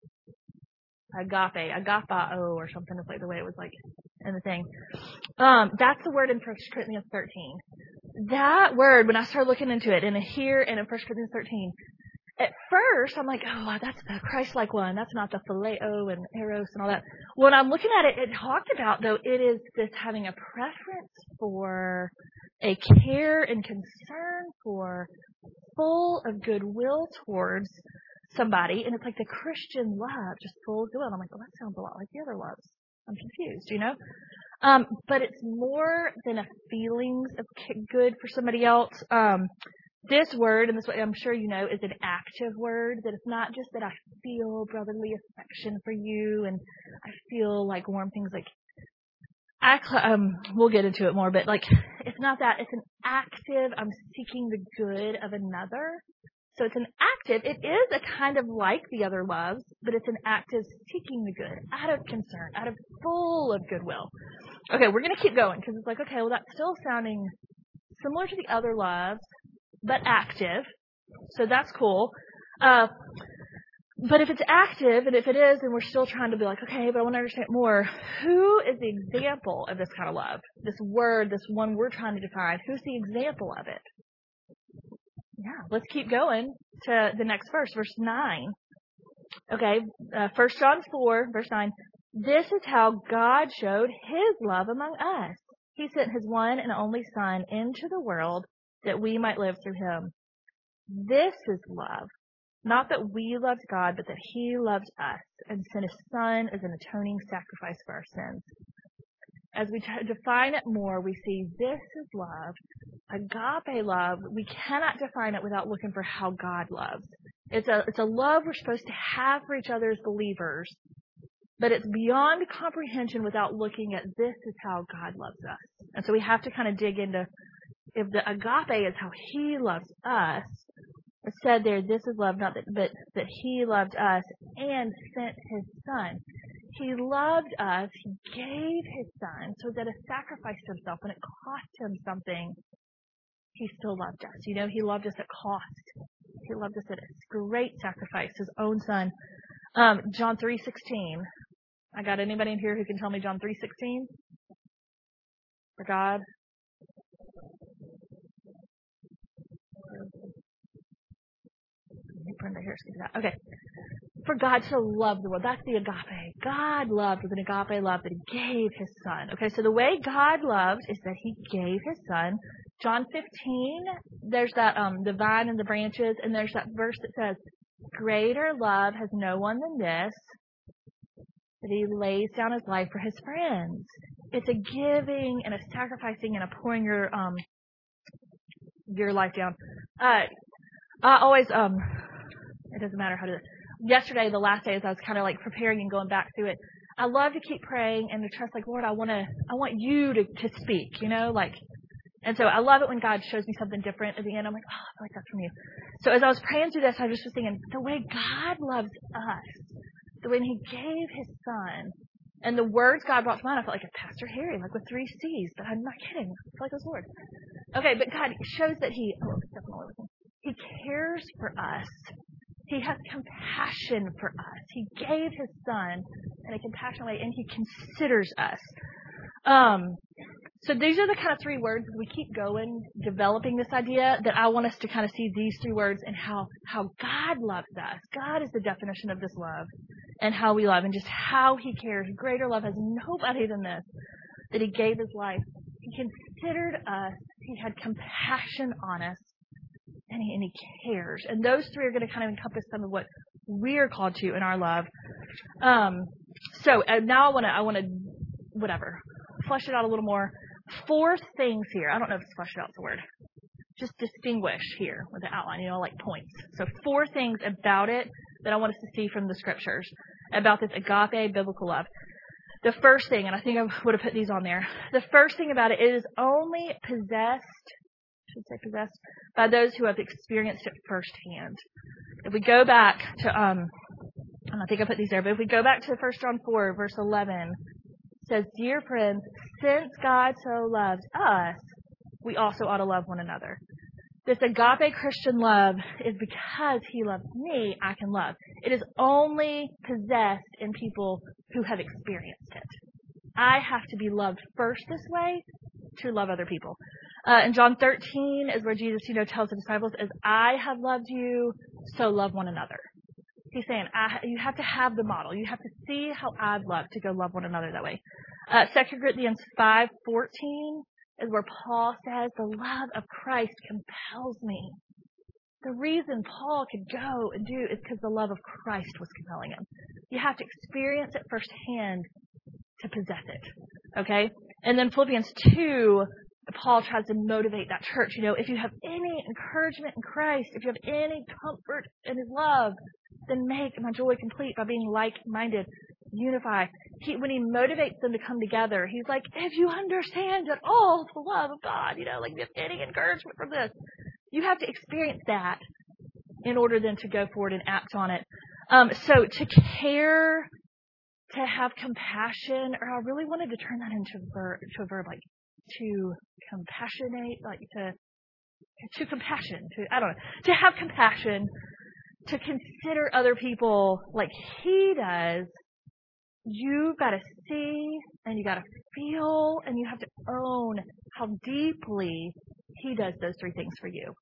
A: agape, agapao, or something. It's like the way it was like in the thing. Um, that's the word in First Corinthians thirteen. That word, when I started looking into it, and here and in First Corinthians thirteen, at first I'm like, oh, that's the Christ-like one. That's not the phileo and eros and all that. When I'm looking at it, it talked about, though, it is this having a preference for a care and concern for, full of goodwill towards somebody, and it's like the Christian love, just full of goodwill. And I'm like, well, that sounds a lot like the other loves. I'm confused, you know? Um, but it's more than a feelings of good for somebody else. Um, this word, and this way I'm sure you know, is an active word, that it's not just that I feel brotherly affection for you and I feel like warm things like, I, um, we'll get into it more, but like, it's not that. It's an active, I'm seeking the good of another. So it's an active, it is a kind of like the other loves, but it's an active seeking the good, out of concern, out of full of goodwill. Okay, we're going to keep going, because it's like, okay, well, that's still sounding similar to the other loves, but active. So that's cool. Uh, but if it's active, and if it is, and we're still trying to be like, okay, but I want to understand more, who is the example of this kind of love? This word, this one we're trying to define, who's the example of it? Yeah, let's keep going to the next verse, verse nine. Okay, uh, First John four, verse nine. This is how God showed his love among us. He sent his one and only Son into the world that we might live through him. This is love. Not that we loved God, but that he loved us and sent his Son as an atoning sacrifice for our sins. As we t- define it more, we see this is love. Agape love, we cannot define it without looking for how God loves. It's a, it's a love we're supposed to have for each other as believers, but it's beyond comprehension without looking at this is how God loves us. And so we have to kind of dig into, if the agape is how he loves us, it said there, this is love, not that, but that he loved us and sent his Son. He loved us. He gave his Son so that it sacrificed himself. When it cost him something, he still loved us. You know, he loved us at cost. He loved us at a great sacrifice, his own Son. Um, John three sixteen. I got anybody in here who can tell me John three sixteen? For God. Brenda here, that. Okay. For God so loved the world. That's the agape. God loved with an agape love that he gave his Son. Okay, so the way God loved is that he gave his Son. John fifteen, there's that, um, the vine and the branches, and there's that verse that says, greater love has no one than this, that he lays down his life for his friends. It's a giving and a sacrificing and a pouring your, um, your life down. Uh, I always, um, it doesn't matter how to do it. Yesterday, the last day, as I was kind of like preparing and going back through it, I love to keep praying and to trust, like, Lord, I want to, I want you to, to speak, you know, like, and so I love it when God shows me something different at the end. I'm like, oh, I feel like that's from you. So as I was praying through this, I was just thinking, the way God loves us, the way He gave His Son, and the words God brought to mind, I felt like a Pastor Harry, like with three C's, but I'm not kidding. I feel like it was Lord. Okay, but God shows that He, oh, definitely with me. He cares for us. He has compassion for us. He gave His Son in a compassionate way, and He considers us. Um, so these are the kind of three words as we keep going, developing this idea that I want us to kind of see these three words and how, how God loves us. God is the definition of this love and how we love and just how He cares. Greater love has nobody than this, that He gave His life. He considered us. He had compassion on us. And he, and he cares. And those three are going to kind of encompass some of what we're called to in our love. Um, so uh, now I want to, I want to, whatever, flesh it out a little more. Four things here. I don't know if it's flesh it out's the word. Just distinguish here with the outline, you know, like points. So four things about it that I want us to see from the scriptures about this agape biblical love. The first thing, and I think I would have put these on there. The first thing about it, it is only possessed should say possessed, by those who have experienced it firsthand. If we go back to, um, and I think I put these there, but if we go back to First John four, verse eleven, it says, "Dear friends, since God so loved us, we also ought to love one another." This agape Christian love is because He loves me, I can love. It is only possessed in people who have experienced it. I have to be loved first this way to love other people. Uh, in John thirteen is where Jesus, you know, tells the disciples, "As I have loved you, so love one another." He's saying, I, you have to have the model. You have to see how I've loved to go love one another that way. Uh, Second Corinthians five fourteen is where Paul says, "The love of Christ compels me." The reason Paul could go and do is because the love of Christ was compelling him. You have to experience it firsthand to possess it. Okay? And then Philippians two, Paul tries to motivate that church. You know, if you have any encouragement in Christ, if you have any comfort in His love, then make my joy complete by being like-minded, unify. He, when he motivates them to come together, he's like, if you understand at all the love of God, you know, like if you have any encouragement from this, you have to experience that in order then to go forward and act on it. Um, so to care, to have compassion, or I really wanted to turn that into a verb, to a verb like to compassionate, like to, to compassion, to, I don't know, to have compassion, to consider other people like He does. You've got to see and you got to feel and you have to own how deeply He does those three things for you.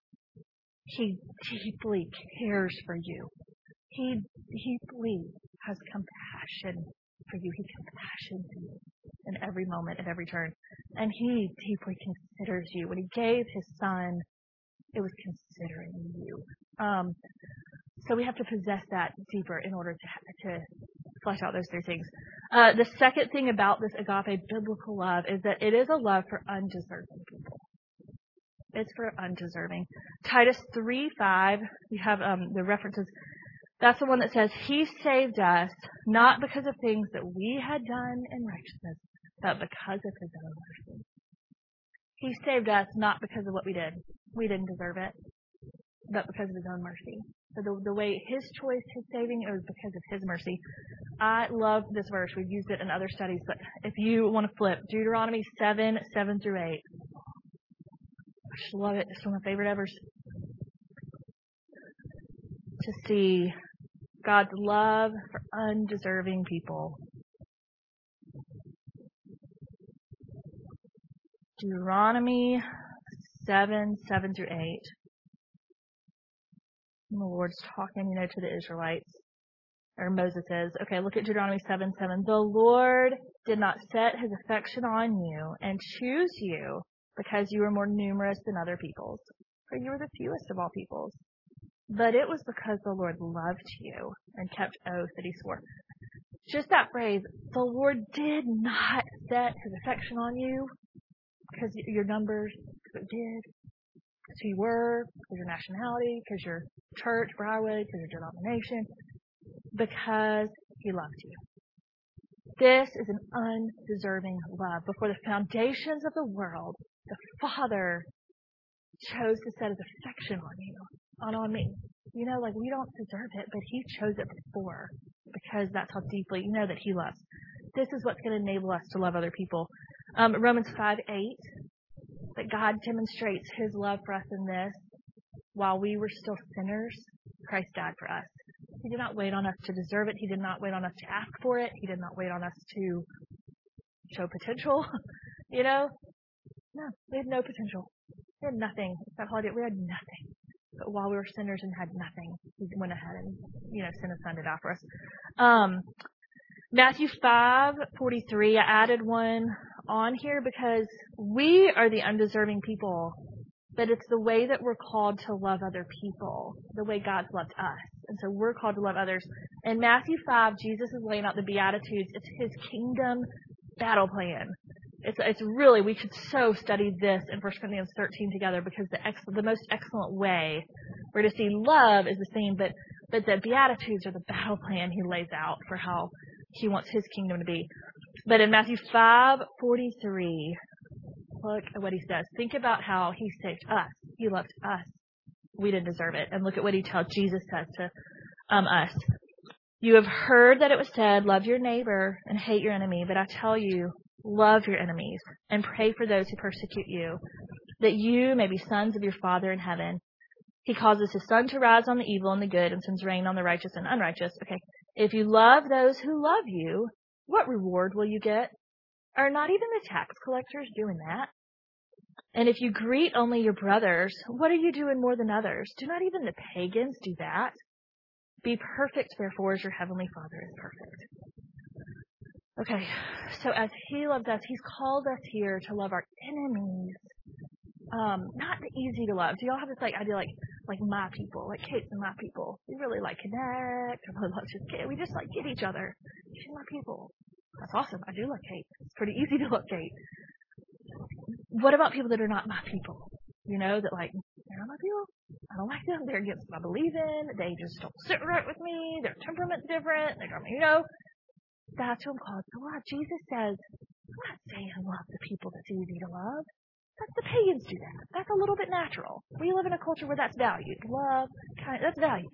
A: He deeply cares for you. He deeply has compassion for you. He compassions you in every moment, at every turn. And He deeply considers you. When He gave His Son, it was considering you. Um, so we have to possess that deeper in order to to flesh out those three things. Uh, the second thing about this agape biblical love is that it is a love for undeserving people. It's for undeserving. Titus three five, you have um, the references. That's the one that says, He saved us not because of things that we had done in righteousness, but because of His own mercy. He saved us not because of what we did. We didn't deserve it, but because of His own mercy. So the, the way His choice, His saving, it was because of His mercy. I love this verse. We've used it in other studies, but if you want to flip, Deuteronomy seven, seven through eight. I just love it. It's one of my favorite evers. To see God's love for undeserving people. Deuteronomy seven, seven through eight. And the Lord's talking, you know, to the Israelites. Or Moses is. Okay, look at Deuteronomy seven, seven. The Lord did not set His affection on you and choose you because you were more numerous than other peoples, for you were the fewest of all peoples. But it was because the Lord loved you and kept oath that He swore. Just that phrase, the Lord did not set His affection on you because your numbers, because it did, because who you were, because your nationality, because your church, Briarwood, because your denomination, because He loved you. This is an undeserving love. Before the foundations of the world, the Father chose to set his affection on you, on, on me. You know, like, we don't deserve it, but he chose it before because that's how deeply, you know, that he loves. This is what's going to enable us to love other people. Um, Romans five eight, that God demonstrates his love for us in this. While we were still sinners, Christ died for us. He did not wait on us to deserve it. He did not wait on us to ask for it. He did not wait on us to show potential. You know? No, we had no potential. We had nothing. That holiday, we had nothing. But while we were sinners and had nothing, he went ahead and, you know, sent his son to die for us. Um, Matthew five forty-three, I added one on here because we are the undeserving people, but it's the way that we're called to love other people, the way God's loved us. And so we're called to love others. In Matthew five, Jesus is laying out the Beatitudes. It's his kingdom battle plan. It's it's really, we could so study this in First Corinthians thirteen together because the ex, the most excellent way we're to see love is the same, but, but the Beatitudes are the battle plan he lays out for how he wants his kingdom to be. But in Matthew five forty-three, look at what he says. Think about how he saved us. He loved us. We didn't deserve it. And look at what he tells Jesus says to um, us. You have heard that it was said, love your neighbor and hate your enemy. But I tell you, love your enemies and pray for those who persecute you, that you may be sons of your Father in heaven. He causes his sun to rise on the evil and the good and sends rain on the righteous and unrighteous. Okay. If you love those who love you, what reward will you get? Are not even the tax collectors doing that? And if you greet only your brothers, what are you doing more than others? Do not even the pagans do that? Be perfect, therefore, as your heavenly Father is perfect. Okay, so as he loves us, he's called us here to love our enemies. Um, not the easy to love. Do y'all have this like idea like like my people, like Kate's and my people? We really like connect. I really love just Kate. We just like get each other. She's my people. That's awesome. I do love Kate. It's pretty easy to love Kate. What about people that are not my people? You know, that like, they're not my people. I don't like them. They're against what I believe in. They just don't sit right with me. Their temperament's different. They don't, you know. That's who I'm called to love. Jesus says, I'm not saying love the people that's easy to love. That's the pagans do that. That's a little bit natural. We live in a culture where that's valued. Love, kind, that's valued.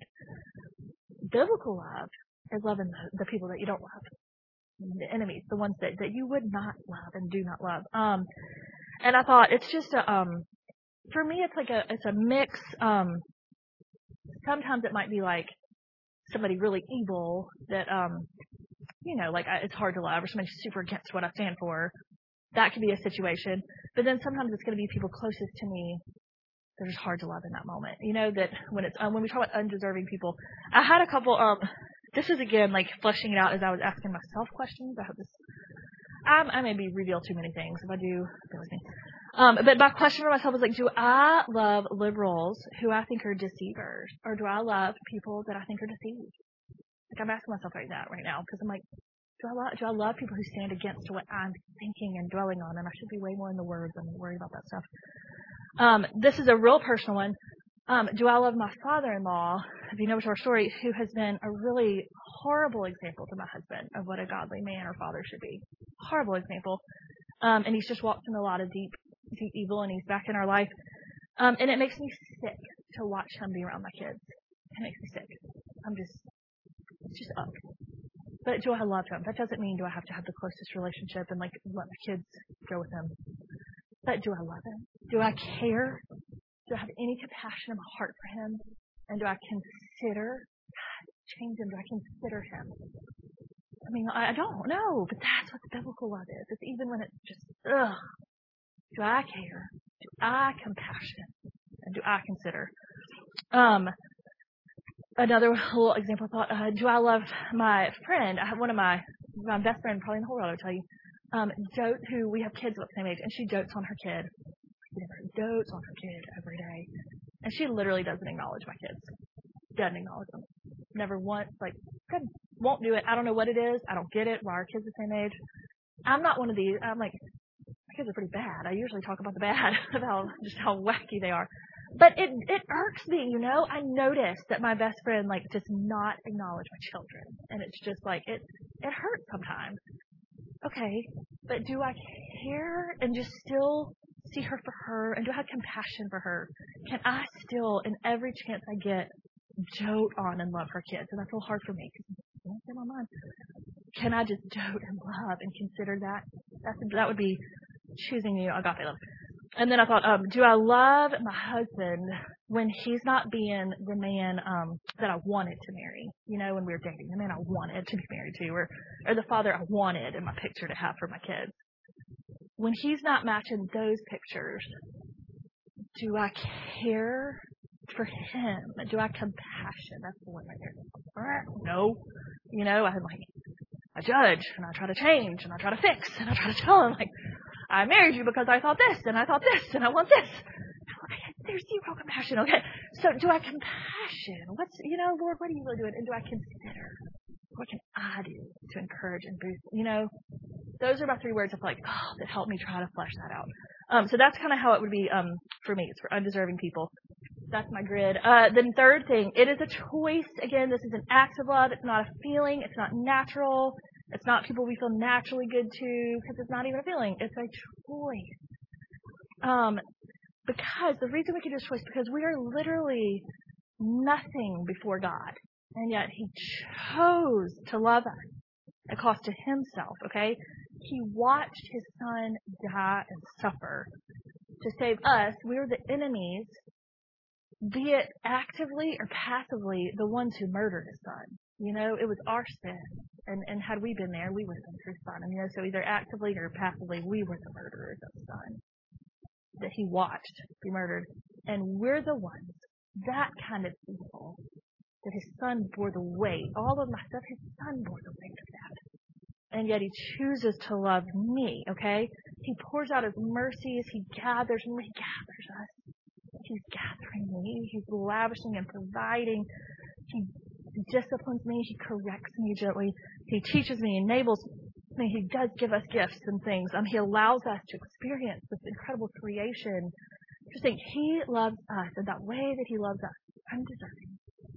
A: Biblical love is loving the, the people that you don't love. The enemies, the ones that, that you would not love and do not love. Um, and I thought it's just a, um, for me, it's like a, it's a mix. Um, sometimes it might be like somebody really evil that, um, you know, like I, it's hard to love, or somebody super against what I stand for. That could be a situation. But then sometimes it's going to be people closest to me that are just hard to love in that moment. You know, that when it's, um, when we talk about undeserving people, I had a couple, um, this is again like fleshing it out as I was asking myself questions. I hope this, um, I maybe reveal too many things. If I do, bear with me. Um, but my question for myself was like, do I love liberals who I think are deceivers? Or do I love people that I think are deceived? Like I'm asking myself right now, right now, because I'm like, do I love, do I love people who stand against what I'm thinking and dwelling on? And I should be way more in the Word than worry about that stuff. Um, this is a real personal one. Um, do I love my father-in-law, if you know our story, who has been a really horrible example to my husband of what a godly man or father should be. Horrible example. Um, and he's just walked in a lot of deep, deep evil, and he's back in our life. Um, and it makes me sick to watch him be around my kids. It makes me sick. I'm just, it's just up. But do I love him? That doesn't mean do I have to have the closest relationship and like let my kids go with him. But do I love him? Do I care? Do I have any compassion in my heart for him? And do I consider, God, change him? Do I consider him? I mean, I, I don't know, but that's what the biblical love is. It's even when it's just, ugh. Do I care? Do I compassion? And do I consider? Um, another little example thought, uh, do I love my friend? I have one of my, my best friend, probably in the whole world, I'll tell you, um, dote, who we have kids about the same age, and she dotes on her kid. Dotes on her kid every day. And she literally doesn't acknowledge my kids. Doesn't acknowledge them. Never once, like, good, won't do it. I don't know what it is. I don't get it. Why are kids the same age? I'm not one of these. I'm like, my kids are pretty bad. I usually talk about the bad, about just how wacky they are. But it it irks me, you know. I notice that my best friend, like, does not acknowledge my children. And it's just like, it, it hurts sometimes. okay, but do I care and just still see her for her? And do I have compassion for her? Can I still, in every chance I get, dote on and love her kids? And that's a little hard for me because it's in my mind. Can I just dote and love and consider that? That's, that would be choosing you agape love. And then I thought, um, do I love my husband when he's not being the man um, that I wanted to marry? You know, when we were dating, the man I wanted to be married to, or, or the father I wanted in my picture to have for my kids. When he's not matching those pictures, do I care for him? Do I have compassion? That's the one right there. No. You know, I like, I judge, and I try to change, and I try to fix, and I try to tell him, like, I married you because I thought this, and I thought this, and I want this. Okay, there's zero compassion. Okay, so do I compassion? What's, you know, Lord, what are you really doing? And do I consider? What can I do to encourage and boost? You know, those are my three words of like, oh, that help me try to flesh that out. Um, so that's kind of how it would be um, for me. It's for undeserving people. That's my grid. Uh, then third thing, it is a choice. Again, this is an act of love. It's not a feeling. It's not natural. It's not people we feel naturally good to because it's not even a feeling. It's a choice. Um, because the reason we can do a choice because we are literally nothing before God. And yet he chose to love us at cost to himself, okay? He watched his son die and suffer to save us. We were the enemies, be it actively or passively, the ones who murdered his son. You know, it was our sin. And, and had we been there, we would have been through son. And, you know, so either actively or passively, we were the murderers of the son that he watched be murdered. And we're the ones, that kind of evil, that his son bore the weight. All of my stuff, his son bore the weight of that. And yet he chooses to love me, okay? He pours out his mercies. He gathers me. He gathers us. He's gathering me. He's lavishing and providing. He disciplines me. He corrects me gently. He teaches me, enables me. He does give us gifts and things. Um, he allows us to experience this incredible creation. Just think, he loves us in that way that he loves us, undeserving.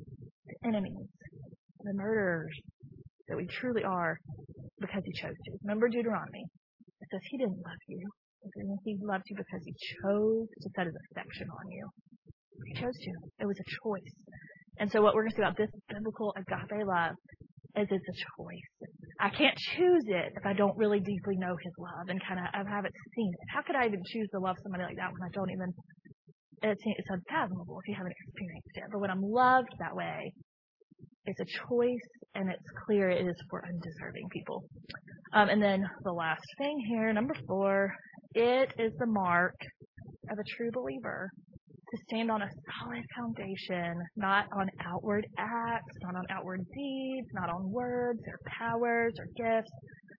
A: The enemies, the murderers that we truly are because he chose to. Remember Deuteronomy. It says he didn't love you. He loved you because he chose to set his affection on you. He chose to. It was a choice. And so what we're going to see about this biblical agape love is it's a choice. I can't choose it if I don't really deeply know his love and kind of I haven't seen it. How could I even choose to love somebody like that when I don't even, it's, it's unfathomable if you haven't experienced it. But when I'm loved that way, it's a choice and it's clear it is for undeserving people. Um, and then the last thing here, number four, it is the mark of a true believer to stand on a solid foundation, not on outward acts, not on outward deeds, not on words or powers or gifts,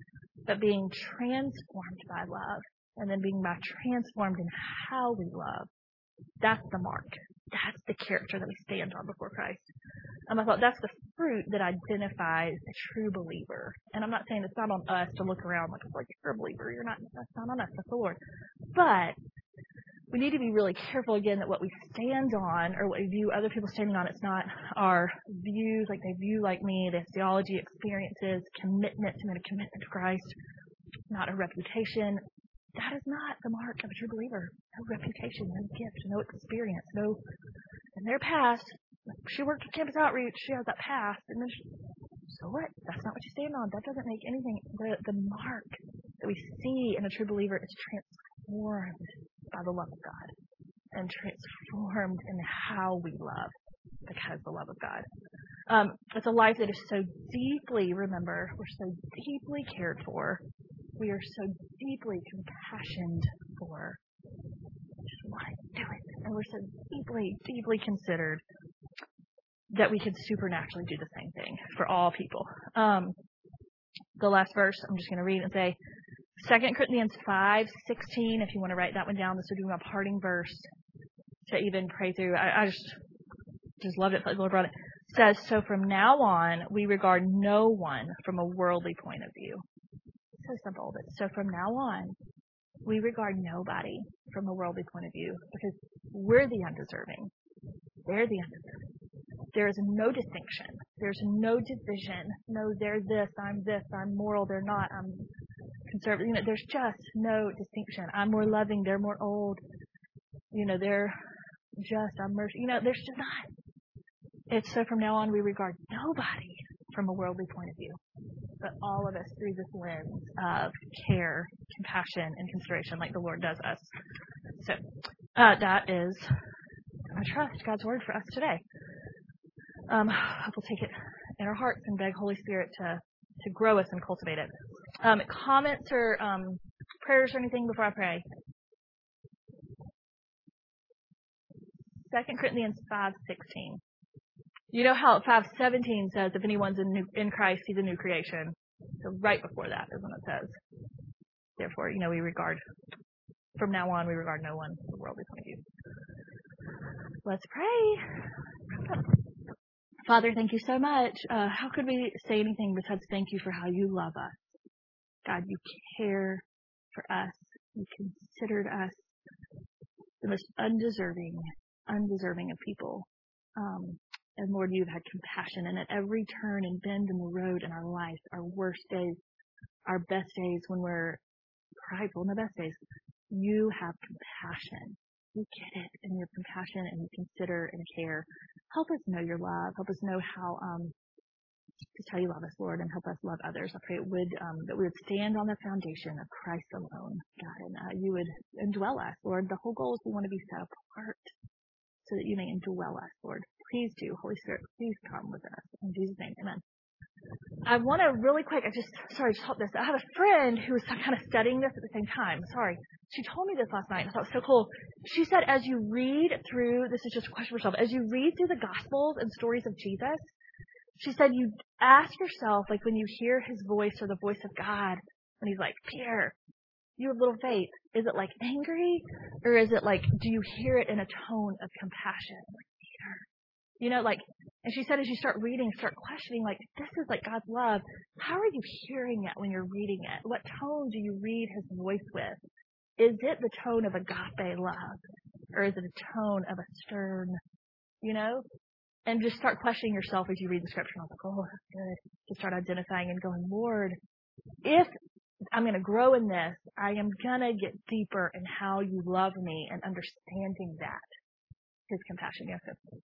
A: but being transformed by love and then being by transformed in how we love. That's the mark. That's the character that we stand on before Christ. Um, I thought that's the fruit that identifies a true believer. And I'm not saying it's not on us to look around like, like you're a believer. You're not. That's not on us. That's the Lord. But we need to be really careful again that what we stand on or what we view other people standing on, it's not our views, like they view like me, their theology, experiences, commitment to a commitment to Christ, not a reputation. That is not the mark of a true believer. No reputation, no gift, no experience, no, in their past, she worked with Campus Outreach, she has that past, and then she, so what? That's not what you stand on. That doesn't make anything. The, the mark that we see in a true believer is transformed by the love of God and transformed in how we love because of the love of God. Um, it's a life that is so deeply, remember, we're so deeply cared for. We are so deeply compassioned for. Just want to do it. And we're so deeply, deeply considered that we can supernaturally do the same thing for all people. Um, the last verse, I'm just going to read and say, Second Corinthians five sixteen, if you want to write that one down, this would be my parting verse to even pray through. I, I just just loved it. The Lord brought it. It says, so from now on, we regard no one from a worldly point of view. So simple, but so from now on, we regard nobody from a worldly point of view because we're the undeserving. They're the undeserving. There is no distinction. There's no division. No, they're this, I'm this, I'm moral, they're not. I'm conservative. You know, there's just no distinction. I'm more loving. They're more old. You know, they're just, I'm mercy. You know, there's just not. It's so from now on we regard nobody from a worldly point of view, but all of us through this lens of care, compassion, and consideration like the Lord does us. So uh, that is, I trust, God's word for us today. Um, we'll take it in our hearts and beg Holy Spirit to, to grow us and cultivate it. Um, comments or um, prayers or anything before I pray? Second Corinthians five sixteen. You know how five seventeen says, if anyone's in, new, in Christ, he's a new creation. So right before that is when it says, therefore, you know, we regard, from now on, we regard no one from a worldly point of view. Let's pray. Father, thank you so much. Uh, how could we say anything besides thank you for how you love us? God, you care for us. You considered us the most undeserving, undeserving of people. Um, and Lord, you've had compassion. And at every turn and bend in the road in our life, our worst days, our best days when we're prideful, and the best days, you have compassion. You get it, and you have compassion, and you consider and care. Help us know your love. Help us know how, um, just how you love us, Lord, and help us love others. I pray it would, um, that we would stand on the foundation of Christ alone, God, and uh, you would indwell us, Lord. The whole goal is we want to be set apart so that you may indwell us, Lord. Please do, Holy Spirit, please come with us. In Jesus' name, amen. I want to really quick, I just, sorry, just help this. I have a friend who was kind of studying this at the same time. Sorry. She told me this last night. I thought it was so cool. She said, as you read through, this is just a question for yourself, as you read through the Gospels and stories of Jesus, she said you ask yourself, like when you hear his voice or the voice of God, when he's like, Peter, you have little faith, is it like angry? Or is it like, do you hear it in a tone of compassion? Like, Peter. You know, like, and she said as you start reading, start questioning, like, this is like God's love. How are you hearing it when you're reading it? What tone do you read his voice with? Is it the tone of agape love? Or is it a tone of a stern, you know? And just start questioning yourself as you read the scripture. I was like, oh, that's good. To start identifying and going, Lord, if I'm going to grow in this, I am going to get deeper in how you love me and understanding that. His compassion. Yes,